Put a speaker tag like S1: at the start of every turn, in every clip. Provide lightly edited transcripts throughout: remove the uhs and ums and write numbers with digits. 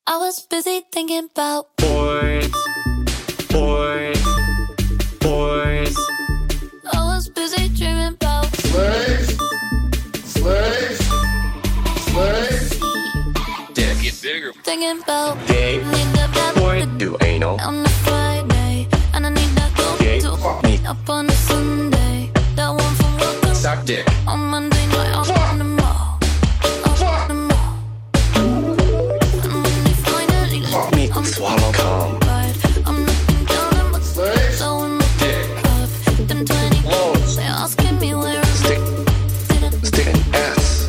S1: I was busy thinking about
S2: boys, boys, boys.
S1: I was busy dreaming about
S3: Slaves, slaves, slaves.
S2: Dick get bigger.
S1: thinking about
S2: Gay
S1: need that bad
S2: boy
S1: to
S2: do anal.
S1: on a Friday, and I need that go
S2: Gay
S1: to
S2: fuck me.
S1: up on a Sunday. That one from Welcome
S2: Suck dick.
S1: on Monday night off in the mall. Off in the mall. And when they finally
S2: Fuck me.
S1: I'm
S2: Swallow cum.
S1: right, I'm looking down at my
S3: Slaves.
S1: so in my
S2: Dick.
S1: cup. Them 20
S2: Loads.
S1: they asking me where I'm
S2: Stick. Stick an S.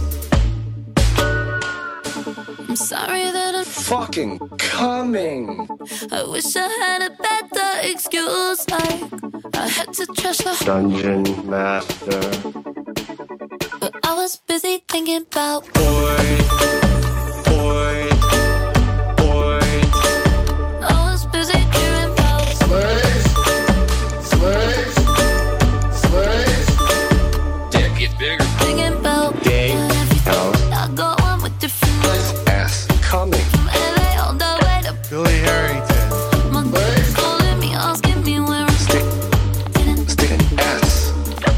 S1: I'm sorry that
S2: Fucking coming.
S1: I wish I had a better excuse. Like I had to trash the
S2: Dungeon master.
S1: but I was busy thinking about
S2: Boys, boys, boys.
S1: I was busy dreaming about
S3: Slaves, slaves, slaves.
S2: Dick get bigger.
S1: thinking about
S2: Gay
S1: everything.
S2: house.
S1: I go on with different
S2: Ass coming.
S1: from LA all the way to
S4: Billy Harrington.
S1: my calling me, asking me where I'm
S2: Stick.
S1: didn't.
S2: Stick an S.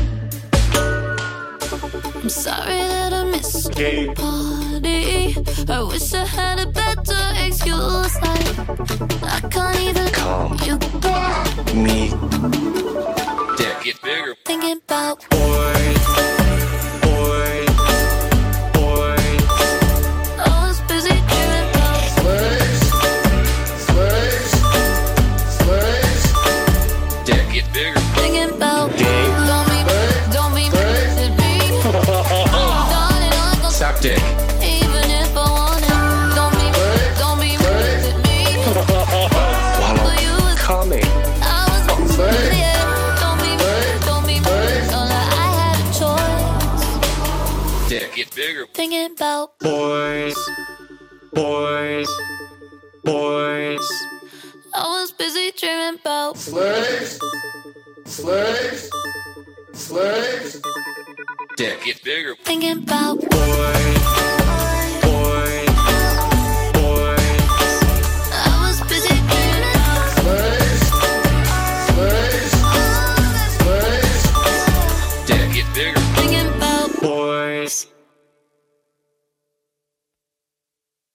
S1: I'm sorry that I missed
S2: Gay.
S1: party. I wish I had a better excuse. Like I can't even
S2: Come.
S1: you
S2: Me. Dick get bigger.
S1: thinking about
S2: Boys, boys, boys.
S1: I was busy dreaming about
S3: Slaves, slaves, slaves.
S2: Dick get bigger.
S1: thinking about
S2: Gay.
S1: don't be hit me. Darling, I go
S2: Suck dick.
S1: even if I want it. Don't be hit me.
S2: Swallow
S1: But you was
S2: coming.
S1: I was
S3: Slaves.
S1: yeah. Don't be don't lie, I had a choice.
S2: Dick get bigger.
S1: Thinking about
S2: Boys, boys, boys.
S1: I was busy dreaming about
S3: Slaves, slaves, slaves.
S2: Dick get bigger.
S1: thinking about
S2: Boys,